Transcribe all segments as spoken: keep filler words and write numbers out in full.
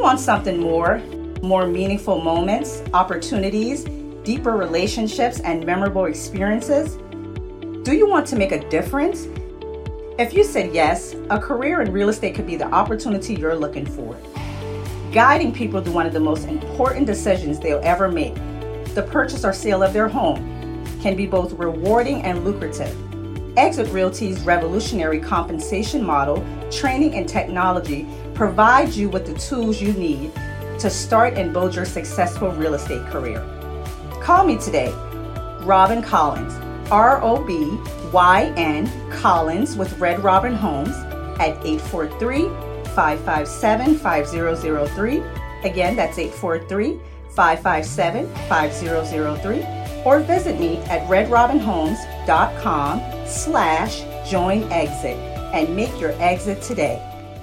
want something more, more meaningful moments, opportunities, deeper relationships, and memorable experiences? Do you want to make a difference? If you said yes, a career in real estate could be the opportunity you're looking for. Guiding people through one of the most important decisions they'll ever make, the purchase or sale of their home, can be both rewarding and lucrative. Exit Realty's revolutionary compensation model, training, and technology provide you with the tools you need to start and build your successful real estate career. Call me today, Robyn Collins, R O B Y N Collins with Red Robin Homes at eight four three, five five seven, five zero zero three. Again, that's eight four three, five five seven, five zero zero three. Or visit me at red robin homes dot com slash join exit and make your exit today.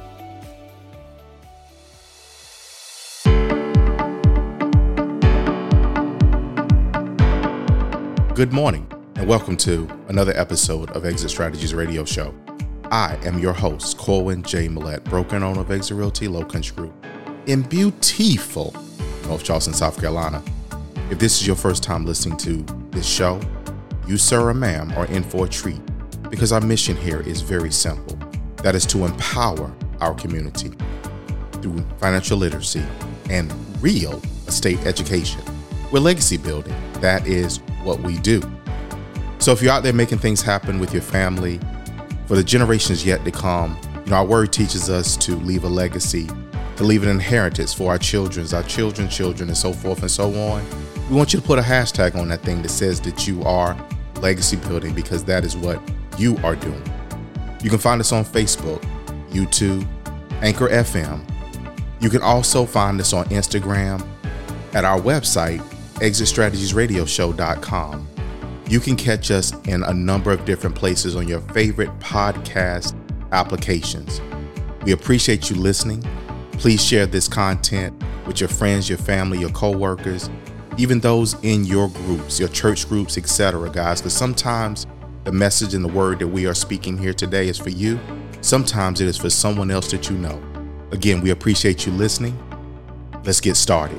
Good morning and welcome to another episode of Exit Strategies Radio Show. I am your host, Corwin J. Millett, broker and owner of Exit Realty Low Country Group in beautiful North Charleston, South Carolina. If this is your first time listening to this show, you, sir or ma'am, are in for a treat because our mission here is very simple. That is to empower our community through financial literacy and real estate education. We're legacy building. That is what we do. So if you're out there making things happen with your family for the generations yet to come, you know, our word teaches us to leave a legacy, to leave an inheritance for our children's, our children's children, and so forth and so on. We want you to put a hashtag on that thing that says that you are legacy building, because that is what you are doing. You can find us on Facebook, YouTube, Anchor F M. You can also find us on Instagram at our website, exit strategies radio show dot com. You can catch us in a number of different places on your favorite podcast applications. We appreciate you listening. Please share this content with your friends, your family, your coworkers, even those in your groups, your church groups, et cetera, guys, because sometimes the message and the word that we are speaking here today is for you. Sometimes it is for someone else that you know. Again, we appreciate you listening. Let's get started.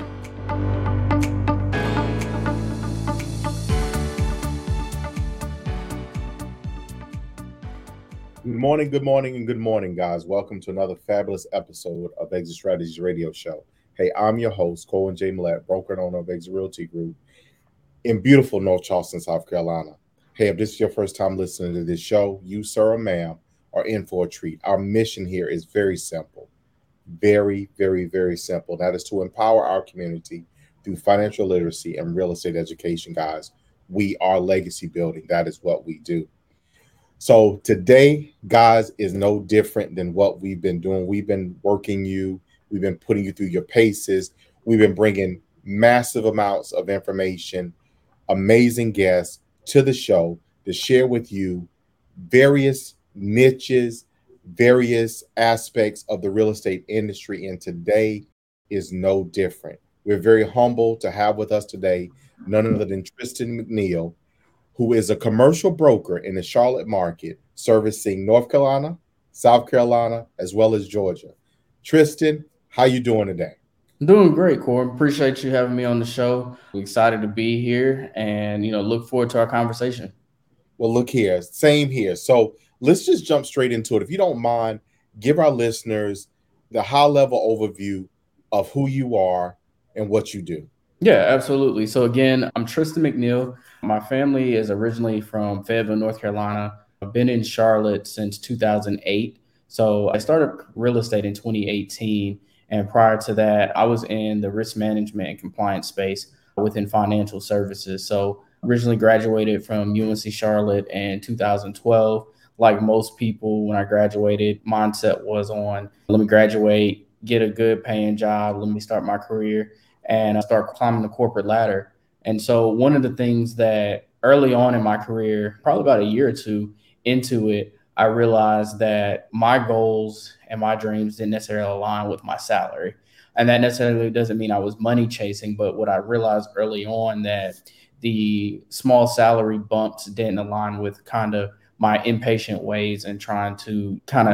Good morning, good morning, and good morning, guys. Welcome to another fabulous episode of Exit Strategies Radio Show. Hey, I'm your host, Corwin J. Millett, broker and owner of Exit Realty Group in beautiful North Charleston, South Carolina. Hey, if this is your first time listening to this show, you, sir or ma'am, are in for a treat. Our mission here is very simple, very, very, very simple. That is to empower our community through financial literacy and real estate education, guys. We are legacy building. That is what we do. So today, guys, is no different than what we've been doing. We've been working you. We've been putting you through your paces. We've been bringing massive amounts of information, amazing guests to the show to share with you various niches, various aspects of the real estate industry. And today is no different. We're very humbled to have with us today none other than Tristan McNeil, who is a commercial broker in the Charlotte market, servicing North Carolina, South Carolina, as well as Georgia. Tristan, how you doing today? I'm doing great, Corey. Appreciate you having me on the show. I'm excited to be here and, you know, look forward to our conversation. Well, look here, same here. So let's just jump straight into it. If you don't mind, give our listeners the high-level overview of who you are and what you do. Yeah, absolutely. So again, I'm Tristan McNeil. My family is originally from Fayetteville, North Carolina. I've been in Charlotte since two thousand eight. So I started real estate in twenty eighteen. And prior to that, I was in the risk management and compliance space within financial services. So originally graduated from U N C Charlotte in two thousand twelve. Like most people, when I graduated, mindset was on, let me graduate, get a good paying job, let me start my career, and I start climbing the corporate ladder. And so one of the things that early on in my career, probably about a year or two into it, I realized that my goals and my dreams didn't necessarily align with my salary. And that necessarily doesn't mean I was money chasing, but what I realized early on that the small salary bumps didn't align with kind of my impatient ways and trying to kind of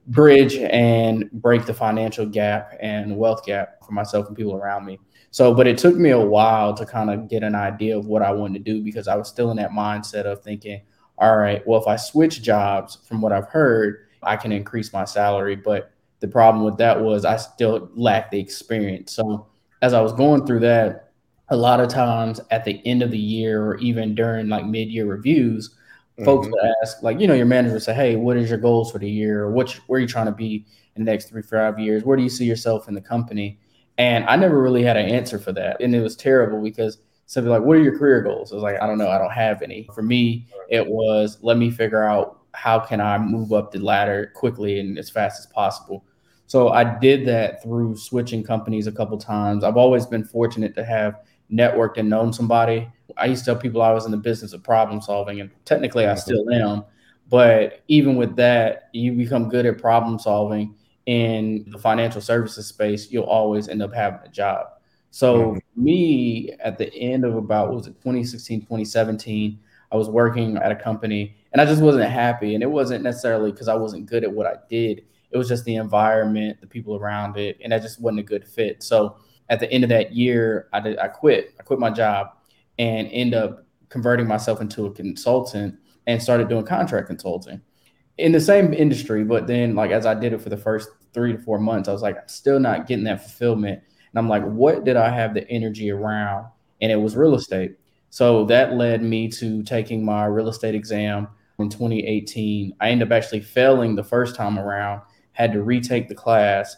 bridge and break the financial gap and wealth gap for myself and people around me. So, but it took me a while to kind of get an idea of what I wanted to do, because I was still in that mindset of thinking, all right, well, if I switch jobs, from what I've heard, I can increase my salary. But the problem with that was I still lacked the experience. So as I was going through that, a lot of times at the end of the year or even during like mid-year reviews, folks Mm-hmm. would ask, like, you know, your manager would say, hey, what is your goals for the year? Or what, where are you trying to be in the next three, five years? Where do you see yourself in the company? And I never really had an answer for that. And it was terrible, because somebody like, what are your career goals? I was like, I don't know. I don't have any. For me, it was, let me figure out how can I move up the ladder quickly and as fast as possible. So I did that through switching companies a couple times. I've always been fortunate to have networked and known somebody. I used to tell people I was in the business of problem solving, and technically I still am. But even with that, you become good at problem solving in the financial services space, you'll always end up having a job. So Mm-hmm. me, at the end of about, what was it, twenty sixteen, twenty seventeen, I was working at a company and I just wasn't happy. And it wasn't necessarily because I wasn't good at what I did. It was just the environment, the people around it, and that just wasn't a good fit. So at the end of that year, I did, I quit. I quit my job and end up converting myself into a consultant and started doing contract consulting in the same industry. But then, like, as I did it for the first three to four months, I was like, I'm still not getting that fulfillment. And I'm like, what did I have the energy around? And it was real estate. So that led me to taking my real estate exam in twenty eighteen. I ended up actually failing the first time around, had to retake the class.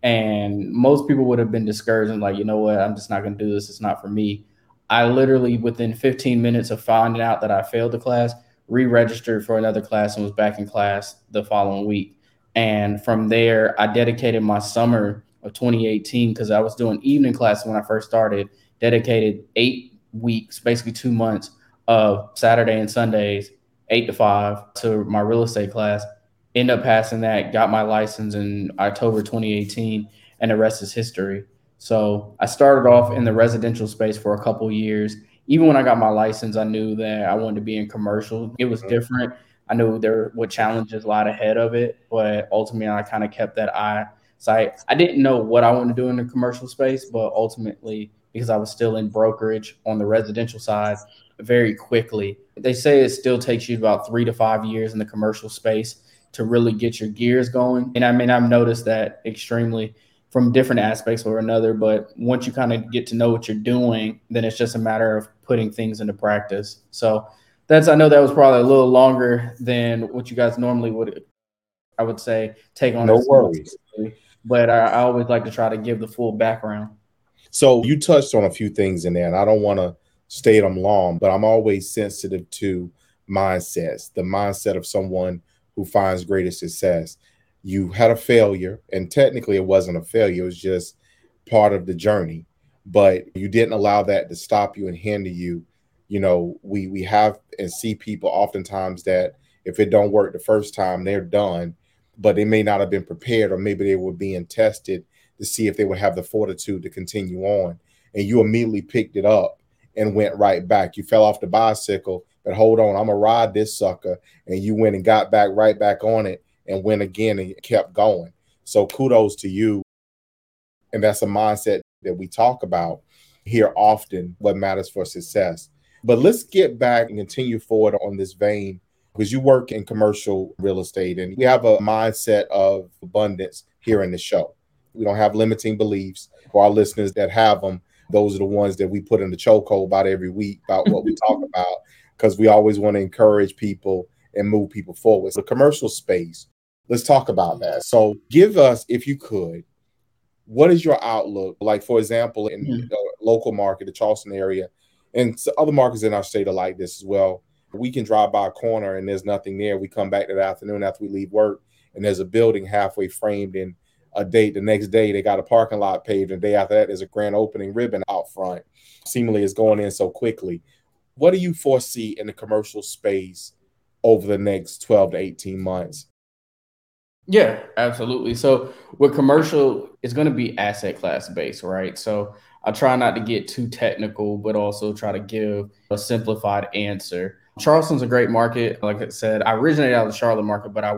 And most people would have been discouraged and like, you know what, I'm just not going to do this. It's not for me. I literally, within fifteen minutes of finding out that I failed the class, re-registered for another class and was back in class the following week. And from there, I dedicated my summer of twenty eighteen, because I was doing evening classes when I first started, dedicated eight weeks, basically two months of Saturday and Sundays, eight to five, to my real estate class. End up passing that, got my license in October twenty eighteen, and the rest is history. So I started off in the residential space for a couple of years. Even when I got my license, I knew that I wanted to be in commercial. It was different. I knew there were challenges lied ahead of it, but ultimately I kind of kept that eye sight. I didn't know what I wanted to do in the commercial space, but ultimately, because I was still in brokerage on the residential side, very quickly, they say it still takes you about three to five years in the commercial space to really get your gears going. And I mean, I've noticed that extremely from different aspects or another, but once you kind of get to know what you're doing, then it's just a matter of putting things into practice. So that's, I know that was probably a little longer than what you guys normally would, I would say, take on. No worries. But I, I always like to try to give the full background. So you touched on a few things in there, and I don't want to stay them long, but I'm always sensitive to mindsets, the mindset of someone who finds greater success. You had a failure, and technically it wasn't a failure. It was just part of the journey, but you didn't allow that to stop you and hinder you. You know, we, we have and see people oftentimes that if it don't work the first time, they're done, but they may not have been prepared, or maybe they were being tested to see if they would have the fortitude to continue on. And you immediately picked it up and went right back. You fell off the bicycle, but hold on, I'm gonna ride this sucker. And you went and got back right back on it and went again and kept going. So kudos to you. And that's a mindset that we talk about here often, what matters for success. But let's get back and continue forward on this vein, because you work in commercial real estate and we have a mindset of abundance here in the show. We don't have limiting beliefs. For our listeners that have them, those are the ones that we put in the chokehold about every week about what we talk about, because we always want to encourage people and move people forward. So the commercial space, let's talk about that. So give us, if you could, what is your outlook? Like, for example, in Mm-hmm. the local market, the Charleston area, and other markets in our state are like this as well. We can drive by a corner and there's nothing there. We come back that afternoon after we leave work and there's a building halfway framed in a date. The next day, they got a parking lot paved. And the day after that, there's a grand opening ribbon out front. Seemingly it's going in so quickly. What do you foresee in the commercial space over the next twelve to eighteen months? Yeah, absolutely. So with commercial, it's going to be asset class based, right? So I try not to get too technical, but also try to give a simplified answer. Charleston's a great market. Like I said, I originated out of the Charlotte market, but I worked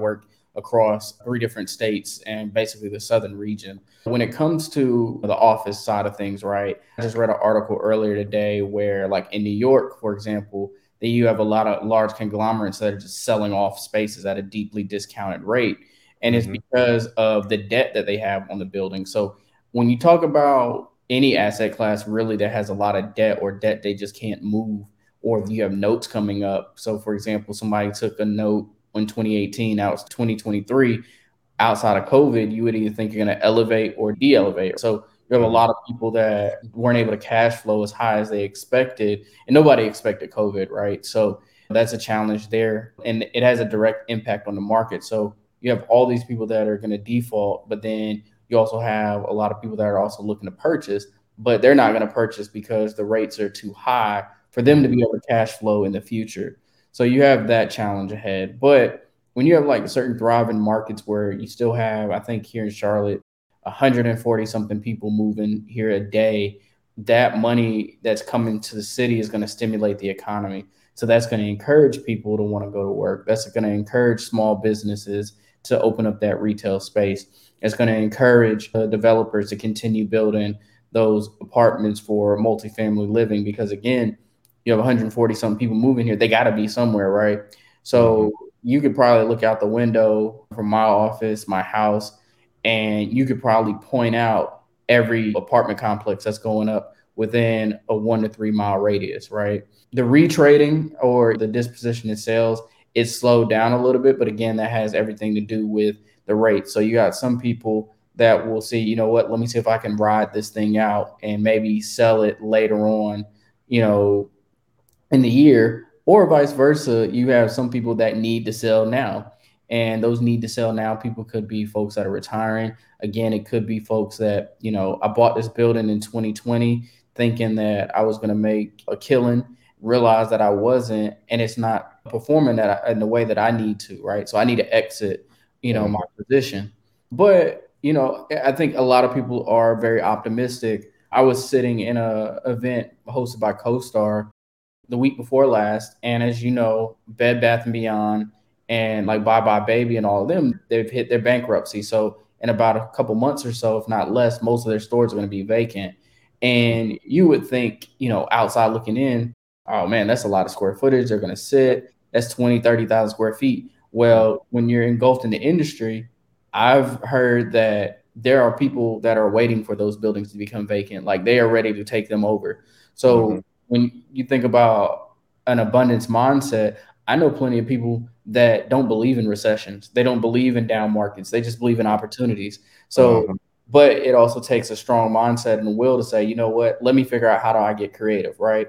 across three different states and basically the southern region. When it comes to the office side of things, right? I just read an article earlier today where, like in New York, for example, that you have a lot of large conglomerates that are just selling off spaces at a deeply discounted rate. And mm-hmm. it's because of the debt that they have on the building. So when you talk about any asset class really that has a lot of debt or debt they just can't move, or you have notes coming up. So for example, somebody took a note in twenty eighteen, now it's twenty twenty-three. Outside of COVID, you would either think you're going to elevate or de-elevate. So you have a lot of people that weren't able to cash flow as high as they expected, and nobody expected COVID, right? So that's a challenge there, and it has a direct impact on the market. So you have all these people that are going to default, but then you also have a lot of people that are also looking to purchase, but they're not going to purchase because the rates are too high for them to be able to cash flow in the future. So you have that challenge ahead. But when you have like certain thriving markets where you still have, I think here in Charlotte, one hundred forty something people moving here a day, that money that's coming to the city is going to stimulate the economy. So that's going to encourage people to want to go to work. That's going to encourage small businesses to open up that retail space. It's going to encourage uh, developers to continue building those apartments for multifamily living, because again, you have one hundred forty something people moving here. They got to be somewhere, right? So mm-hmm. you could probably look out the window from my office, my house, and you could probably point out every apartment complex that's going up within a one to three mile radius, right? The retrading or the disposition in sales, it's slowed down a little bit, but again, that has everything to do with the rate. So you got some people that will see, you know what, let me see if I can ride this thing out and maybe sell it later on, you know, in the year, or vice versa. You have some people that need to sell now, and those need to sell now people could be folks that are retiring. Again, it could be folks that, you know, I bought this building in twenty twenty thinking that I was going to make a killing, realized that I wasn't, and it's not performing that I, in the way that I need to, right? So I need to exit, you know, my position. But, you know, I think a lot of people are very optimistic. I was sitting in a event hosted by CoStar the week before last, and as you know, Bed Bath and Beyond and like Bye Bye Baby and all of them, they've hit their bankruptcy. So in about a couple months or so, if not less, most of their stores are going to be vacant. And you would think, you know, outside looking in, oh man, that's a lot of square footage. They're going to sit. That's twenty, thirty thousand square feet. Well, when you're engulfed in the industry, I've heard that there are people that are waiting for those buildings to become vacant. Like they are ready to take them over. So mm-hmm. when you think about an abundance mindset, I know plenty of people that don't believe in recessions. They don't believe in down markets. They just believe in opportunities. So, mm-hmm. but it also takes a strong mindset and will to say, you know what, let me figure out how do I get creative, right?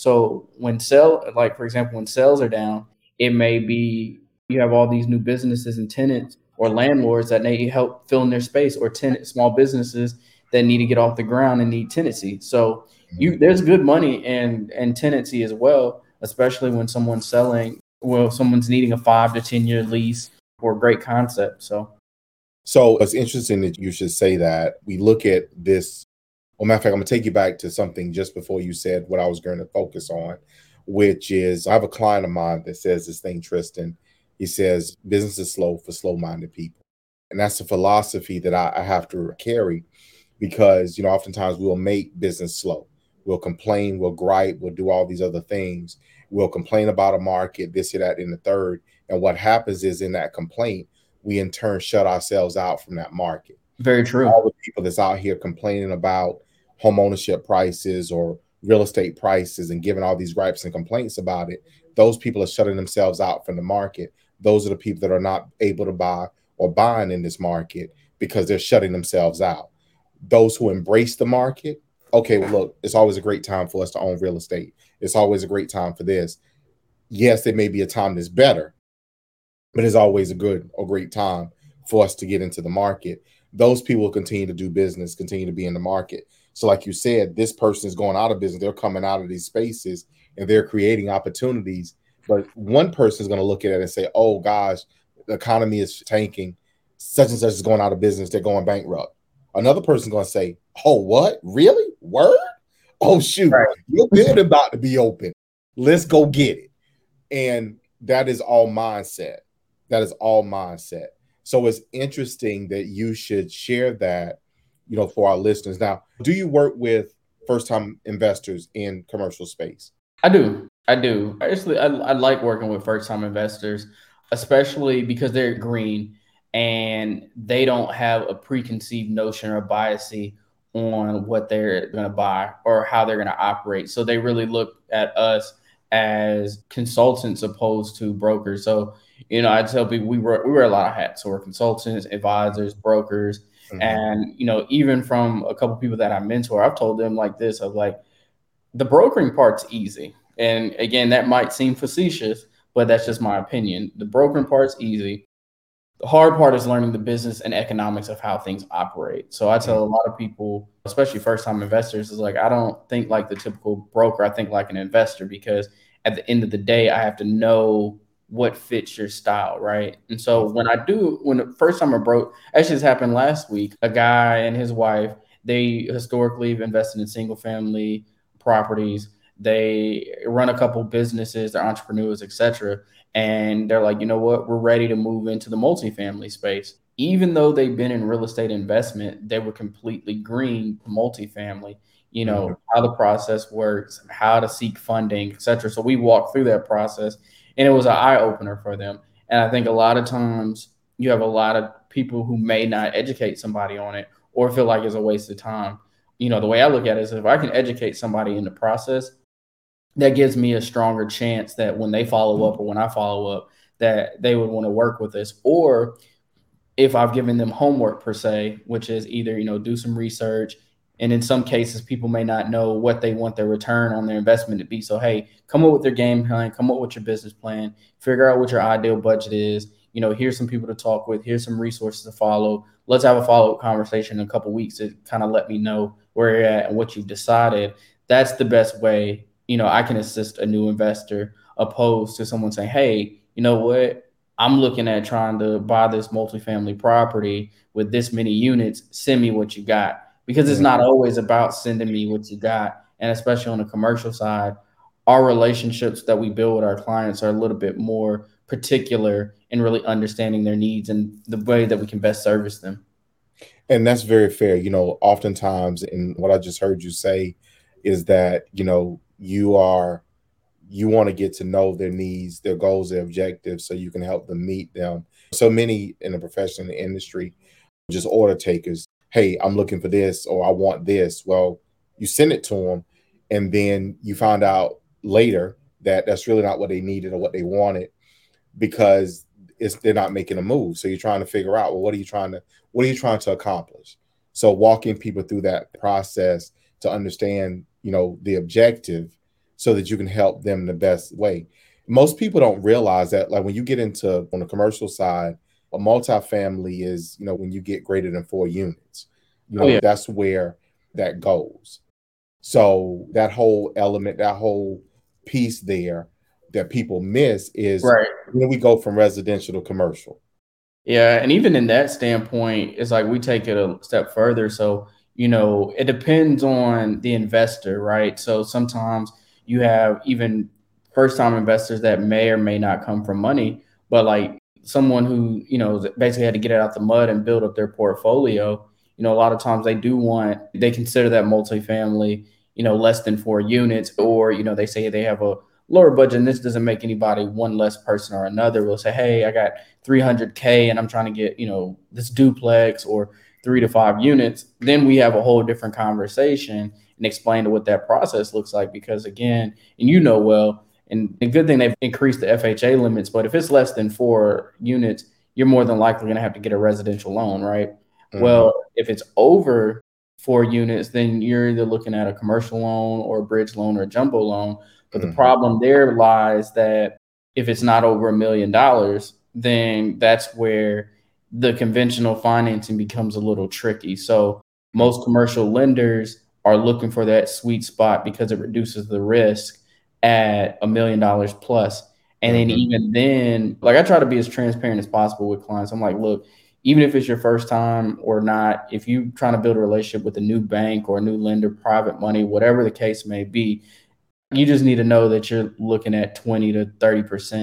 So when sell, like for example, when sales are down, it may be you have all these new businesses and tenants or landlords that need help fill in their space, or tenant small businesses that need to get off the ground and need tenancy. So you there's good money in and tenancy as well, especially when someone's selling, well, someone's needing a five to ten year lease for a great concept. So, so it's interesting that you should say that. We look at this. Well, matter of fact, I'm gonna take you back to something just before you said what I was going to focus on, which is I have a client of mine that says this thing, Tristan. He says business is slow for slow-minded people, and that's a philosophy that I, I have to carry, because you know oftentimes we'll make business slow. We'll complain, we'll gripe, we'll do all these other things. We'll complain about a market, this or that, in the third. And what happens is in that complaint, we in turn shut ourselves out from that market. Very true. All the people that's out here complaining about home ownership prices or real estate prices and giving all these gripes and complaints about it, those people are shutting themselves out from the market. Those are the people that are not able to buy or buying in this market because they're shutting themselves out. Those who embrace the market, okay, well, look, it's always a great time for us to own real estate. It's always a great time for this. Yes, there may be a time that's better, but it's always a good or great time for us to get into the market. Those people will continue to do business, continue to be in the market. So like you said, this person is going out of business. They're coming out of these spaces and they're creating opportunities. But one person is going to look at it and say, oh, gosh, the economy is tanking. Such and such is going out of business. They're going bankrupt. Another person is going to say, oh, what? Really? Word? Oh, shoot. Right. Your building about to be open. Let's go get it. And that is all mindset. That is all mindset. So it's interesting that you should share that, you know, for our listeners. Now, do you work with first-time investors in commercial space? I do. I do. Actually, I, I like working with first-time investors, especially because they're green and they don't have a preconceived notion or bias on what they're going to buy or how they're going to operate. So they really look at us as consultants opposed to brokers. So, you know, I tell people we wear, we wear a lot of hats. So we're consultants, advisors, brokers. Mm-hmm. And, you know, even from a couple of people that I mentor, I've told them like this, of like, the brokering part's easy. And again, that might seem facetious, but that's just my opinion. The brokering part's easy. The hard part is learning the business and economics of how things operate. So I tell a lot of people, especially first-time investors, is like, I don't think like the typical broker. I think like an investor, because at the end of the day, I have to know what fits your style, right? And so when I do, when the first time I broke, actually this happened last week, a guy and his wife, they historically have invested in single-family properties. They run a couple businesses, they're entrepreneurs, et cetera. And they're like, you know what, we're ready to move into the multifamily space. Even though they've been in real estate investment, they were completely green multifamily, you know, mm-hmm. how the process works, how to seek funding, et cetera. So we walked through that process and it was an eye opener for them. And I think a lot of times you have a lot of people who may not educate somebody on it or feel like it's a waste of time. You know, the way I look at it is if I can educate somebody in the process, that gives me a stronger chance that when they follow up or when I follow up, that they would want to work with us. Or if I've given them homework per se, which is either, you know, do some research. And in some cases, people may not know what they want their return on their investment to be. So, hey, come up with your game plan, come up with your business plan, figure out what your ideal budget is. You know, here's some people to talk with. Here's some resources to follow. Let's have a follow-up conversation in a couple of weeks to kind of let me know where you're at and what you've decided. That's the best way, you know, I can assist a new investor opposed to someone saying, hey, you know what, I'm looking at trying to buy this multifamily property with this many units. Send me what you got. Because it's not always about sending me what you got. And especially on the commercial side, our relationships that we build with our clients are a little bit more particular in really understanding their needs and the way that we can best service them. And that's very fair. You know, oftentimes, and what I just heard you say is that, you know, you are, you want to get to know their needs, their goals, their objectives, so you can help them meet them. So many in the profession, in the industry, just order takers. Hey, I'm looking for this, or I want this. Well, you send it to them, and then you find out later that that's really not what they needed or what they wanted, because it's, they're not making a move. So you're trying to figure out, well, what are you trying to, what are you trying to accomplish? So walking people through that process to understand, you know, the objective, so that you can help them in the best way. Most people don't realize that, like when you get into, on the commercial side, a multifamily is, you know, when you get greater than four units, you know, oh, yeah. That's where that goes. So that whole element, that whole piece there that people miss is, right. When we go from residential to commercial. Yeah. And even in that standpoint, it's like we take it a step further. So, you know, it depends on the investor, right? So sometimes you have even first-time investors that may or may not come from money, but like someone who, you know, basically had to get it out the mud and build up their portfolio. You know, a lot of times they do want, they consider that multifamily, you know, less than four units, or, you know, they say they have a lower budget, and this doesn't make anybody one less person or another. We'll say, hey, I got three hundred K and I'm trying to get, you know, this duplex or three to five units. Then we have a whole different conversation and explain to what that process looks like. Because again, and you know well, and the good thing they've increased the F H A limits, but if it's less than four units, you're more than likely going to have to get a residential loan, right? Mm-hmm. Well, if it's over four units, then you're either looking at a commercial loan or a bridge loan or a jumbo loan. But mm-hmm. the problem there lies that if it's not over a million dollars, then that's where the conventional financing becomes a little tricky. So most commercial lenders are looking for that sweet spot because it reduces the risk at a million dollars plus. And mm-hmm. then even then, like I try to be as transparent as possible with clients. I'm like, look, even if it's your first time or not, if you're trying to build a relationship with a new bank or a new lender, private money, whatever the case may be, you just need to know that you're looking at twenty to thirty percent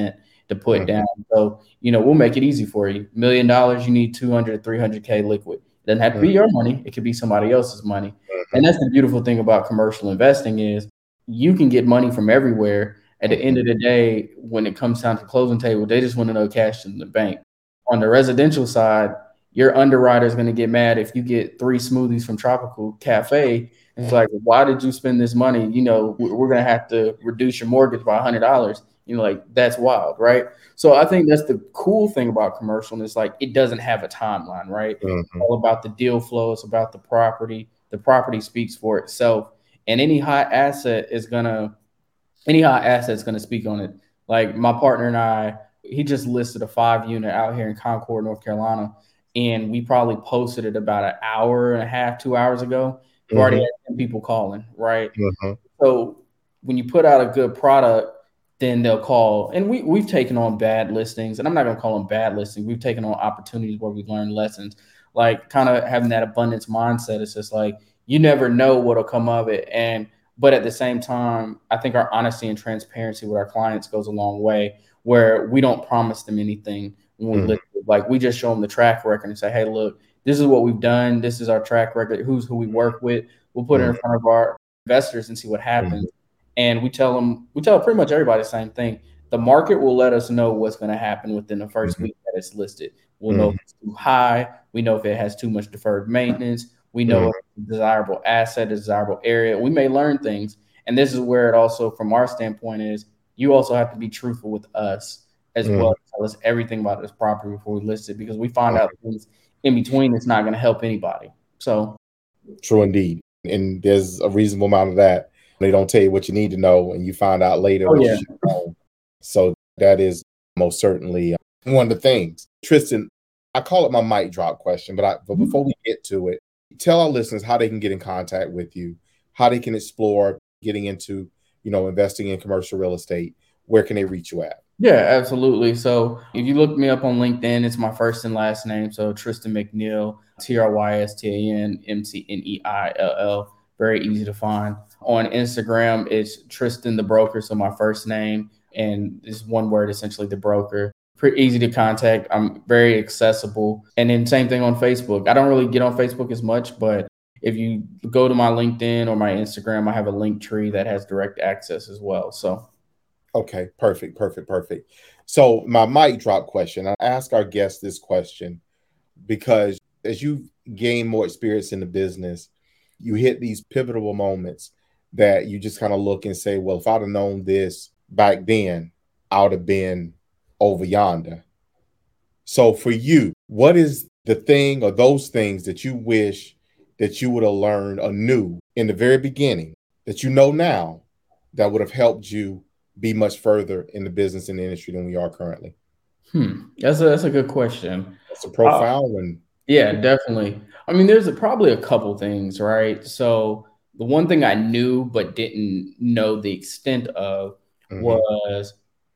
to put Mhm. down. So, you know, we'll make it easy for you. Million dollars, you need two hundred, three hundred K liquid. It doesn't have to be your money. It could be somebody else's money. And Mhm. that's the beautiful thing about commercial investing is you can get money from everywhere. At the end Mhm. of the day, when it comes down to the closing table, they just want to know cash in the bank. On the residential side, your underwriter is going to get mad if you get three smoothies from Tropical Cafe. It's like, why did you spend this money? You know, we- we're going to have to reduce your mortgage by one hundred dollars. You know, like that's wild, right? So I think that's the cool thing about commercial. And it's like it doesn't have a timeline, right? It's Mhm. all about the deal flow. It's about the property. The property speaks for itself. And any hot asset is gonna any hot asset is gonna speak on it. Like my partner and I, he just listed a five unit out here in Concord, North Carolina, and we probably posted it about an hour and a half, two hours ago. We've already Mhm. had ten people calling, right? Mhm. So when you put out a good product, then they'll call. And we we've taken on bad listings, and I'm not gonna call them bad listings. We've taken on opportunities where we learn lessons, like kind of having that abundance mindset. It's just like you never know what'll come of it. And but at the same time, I think our honesty and transparency with our clients goes a long way, where we don't promise them anything when we Mhm. list it. Like we just show them the track record and say, hey, look, this is what we've done. This is our track record. Who's who we work with. We'll put it in Mhm. front of our investors and see what Mhm. happens. And we tell them, we tell pretty much everybody the same thing. The market will let us know what's going to happen within the first Mhm. week that it's listed. We'll know if Mhm. it's too high. We know if it has too much deferred maintenance. We know Mhm. if it's a desirable asset, a desirable area. We may learn things. And this is where it also, from our standpoint, is you also have to be truthful with us as Mhm. well. Tell us everything about this property before we list it because we find out Mhm. things in between that's not going to help anybody. So, True indeed. And there's a reasonable amount of that. They don't tell you what you need to know, and you find out later oh, what you yeah. should know. So that is most certainly uh, one of the things. Tristan, I call it my mic drop question, but I but before we get to it, tell our listeners how they can get in contact with you, how they can explore getting into, you know, investing in commercial real estate. Where can they reach you at? Yeah, absolutely. So if you look me up on LinkedIn, it's my first and last name. So Tristan McNeil, T R Y S T A N M C N E I L L. Very easy to find. On Instagram, it's Tristan the Broker. So my first name and it's one word, essentially the broker. Pretty easy to contact. I'm very accessible. And then same thing on Facebook. I don't really get on Facebook as much, but if you go to my LinkedIn or my Instagram, I have a link tree that has direct access as well. So Okay, perfect, perfect, perfect. So my mic drop question, I ask our guests this question because as you gain more experience in the business, you hit these pivotal moments that you just kind of look and say, well, if I'd have known this back then, I would have been over yonder. So for you, what is the thing or those things that you wish that you would have learned anew in the very beginning that you know now that would have helped you be much further in the business and the industry than we are currently? hmm, that's a that's a good question. That's a Uh, profound one. Yeah, definitely. I mean, there's a, probably a couple things, right? So the one thing I knew but didn't know the extent of Mhm, was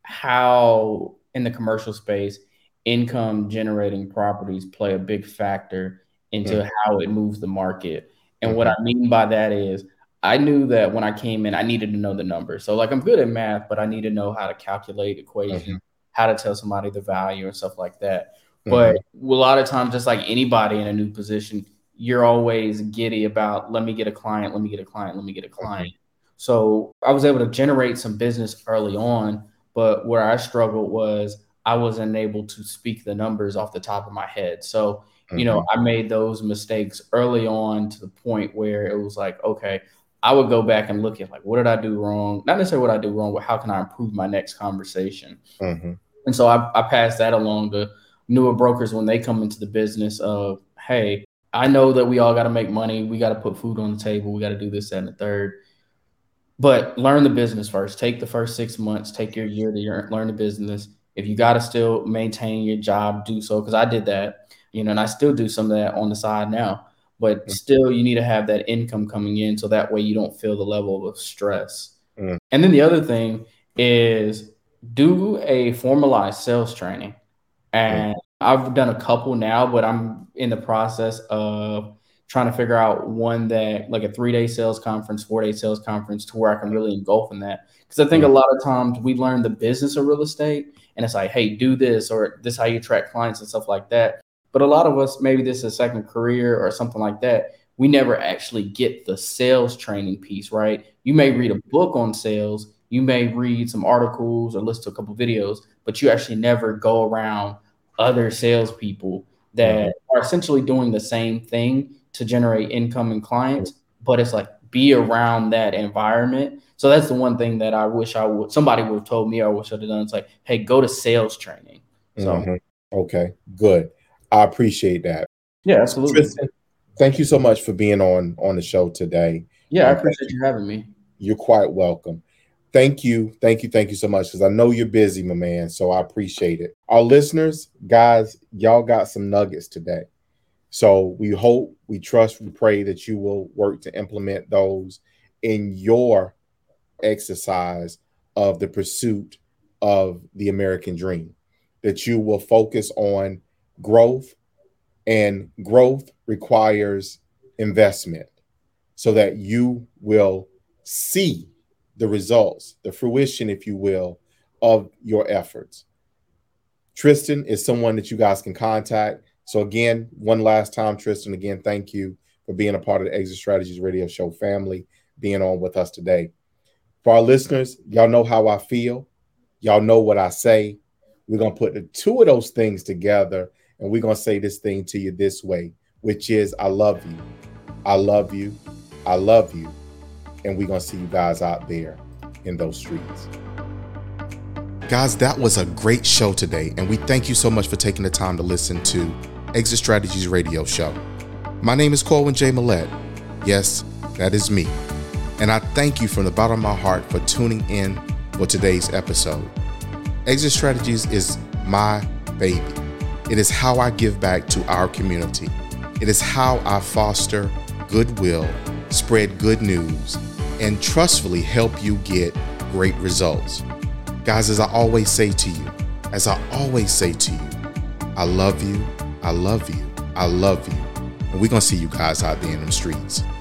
how in the commercial space, income generating properties play a big factor mm, into how it moves the market. And what I mhm, mean by that is I knew that when I came in, I needed to know the numbers. So like I'm good at math, but I need to know how to calculate equations, mhm, how to tell somebody the value and stuff like that. But mhm, a lot of times, just like anybody in a new position, you're always giddy about, let me get a client, let me get a client, let me get a client. mhm, So I was able to generate some business early on, but where I struggled was I wasn't able to speak the numbers off the top of my head. So, you know, mhm, I made those mistakes early on to the point where it was like, okay, I would go back and look at like, what did I do wrong? Not necessarily what I do wrong, but how can I improve my next conversation? mhm, And so I, I pass that along to newer brokers when they come into the business of, hey, I know that we all got to make money. We got to put food on the table. We got to do this, that, and the third. But learn the business first. Take the first six months, take your year to year, learn the business. If you got to still maintain your job, do so. Because I did that, you know, and I still do some of that on the side now. But mm, still, you need to have that income coming in so that way you don't feel the level of stress. mm, And then the other thing is do a formalized sales training. mm, And I've done a couple now, but I'm in the process of trying to figure out one that like a three day sales conference, four day sales conference to where I can really engulf in that. Because I think a lot of times we learn the business of real estate and it's like, hey, do this, or this is how you attract clients and stuff like that. But a lot of us, maybe this is a second career or something like that, we never actually get the sales training piece, right? You may read a book on sales, you may read some articles or listen to a couple videos, but you actually never go around other salespeople that mm-hmm. are essentially doing the same thing to generate income and clients, but it's like be around that environment. So that's the one thing that I wish I would, somebody would have told me, or I wish I'd have done. It's like, hey, go to sales training. So, mm-hmm. Okay, good. I appreciate that. Yeah, absolutely. Tristan, thank you so much for being on, on the show today. Yeah, I appreciate you having me. You're quite welcome. Thank you. Thank you. Thank you so much, because I know you're busy, my man. So I appreciate it. Our listeners, guys, y'all got some nuggets today. So we hope, we trust, we pray that you will work to implement those in your exercise of the pursuit of the American dream, that you will focus on growth, and growth requires investment, so that you will see the results, the fruition, if you will, of your efforts. Tristan is someone that you guys can contact. So again, one last time, Tristan, again, thank you for being a part of the Exit Strategies Radio Show family, being on with us today. For our listeners, y'all know how I feel. Y'all know what I say. We're going to put the two of those things together, and we're going to say this thing to you this way, which is, I love you. I love you. I love you. And we're going to see you guys out there in those streets. Guys, that was a great show today, and we thank you so much for taking the time to listen to Exit Strategies Radio Show. My name is Corwin J. Millett. Yes, that is me. And I thank you from the bottom of my heart for tuning in for today's episode. Exit Strategies is my baby. It is how I give back to our community. It is how I foster goodwill, spread good news, and trustfully help you get great results. Guys, as I always say to you, as I always say to you, I love you, I love you, I love you. And we're going to see you guys out there in them streets.